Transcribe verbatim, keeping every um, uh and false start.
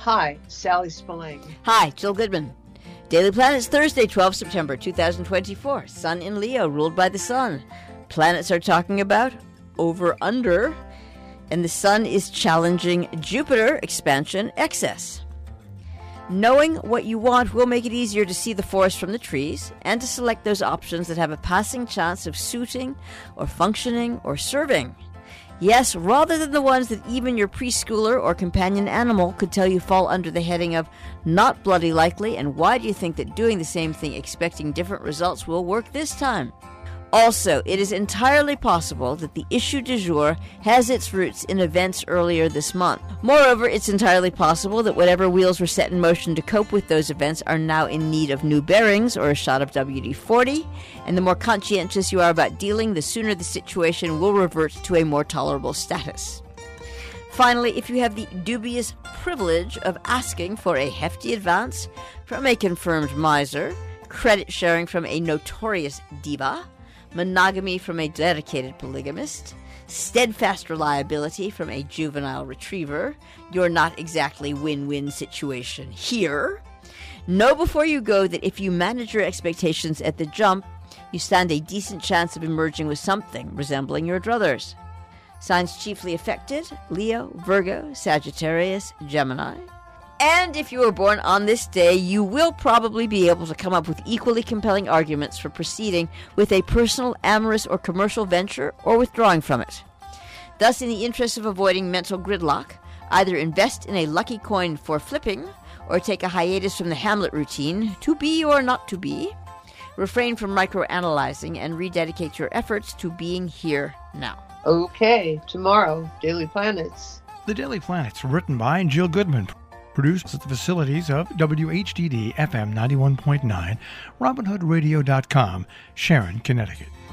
Hi, Sally Spillane. Hi, Jill Goodman. Daily Planets, Thursday, twelfth September two thousand twenty-four. Sun in Leo, ruled by the Sun. Planets are talking about over-under, and the Sun is challenging Jupiter, expansion, excess. Knowing what you want will make it easier to see the forest from the trees and to select those options that have a passing chance of suiting or functioning or serving. Yes, rather than the ones that even your preschooler or companion animal could tell you fall under the heading of not bloody likely, and why do you think that doing the same thing expecting different results will work this time? Also, it is entirely possible that the issue du jour has its roots in events earlier this month. Moreover, it's entirely possible that whatever wheels were set in motion to cope with those events are now in need of new bearings or a shot of W D forty, and the more conscientious you are about dealing, the sooner the situation will revert to a more tolerable status. Finally, if you have the dubious privilege of asking for a hefty advance from a confirmed miser, credit sharing from a notorious diva, monogamy from a dedicated polygamist, steadfast reliability from a juvenile retriever, you're not exactly win-win situation here. Know before you go that if you manage your expectations at the jump, you stand a decent chance of emerging with something resembling your druthers. Signs chiefly affected: Leo, Virgo, Sagittarius, Gemini. And if you were born on this day, you will probably be able to come up with equally compelling arguments for proceeding with a personal, amorous, or commercial venture, or withdrawing from it. Thus, in the interest of avoiding mental gridlock, either invest in a lucky coin for flipping, or take a hiatus from the Hamlet routine, to be or not to be. Refrain from microanalyzing and rededicate your efforts to being here now. Okay, tomorrow, Daily Planets. The Daily Planets, written by Jill Goodman. Produced at the facilities of W H D D F M ninety-one point nine, Robin Hood Radio dot com, Sharon, Connecticut.